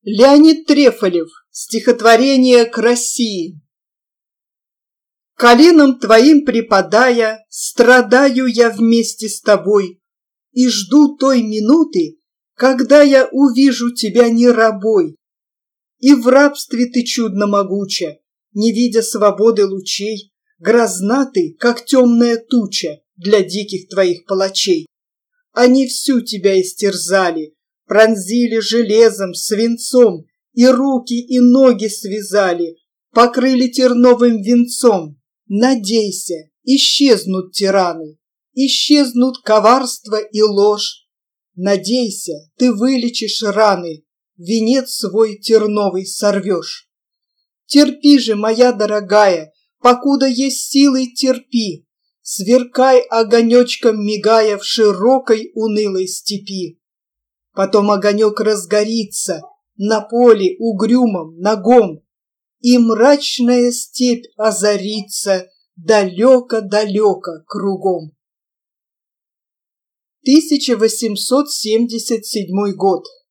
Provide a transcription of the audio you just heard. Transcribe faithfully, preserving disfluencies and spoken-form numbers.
Леонид Трефолев. Стихотворение к России. Коленом твоим припадая, страдаю я вместе с тобой и жду той минуты, когда я увижу тебя не рабой. И в рабстве ты чудно могуча, не видя свободы лучей, грозна ты, как темная туча для диких твоих палачей. Они всю тебя истерзали, пронзили железом, свинцом, и руки, и ноги связали, покрыли терновым венцом. Надейся, исчезнут тираны, исчезнут коварство и ложь. Надейся, ты вылечишь раны, венец свой терновый сорвешь. Терпи же, моя дорогая, покуда есть силы, терпи, сверкай огонечком мигая в широкой унылой степи. Потом огонек разгорится на поле угрюмом, нагом, и мрачная степь озарится далеко-далеко кругом. тысяча восемьсот семьдесят седьмой год.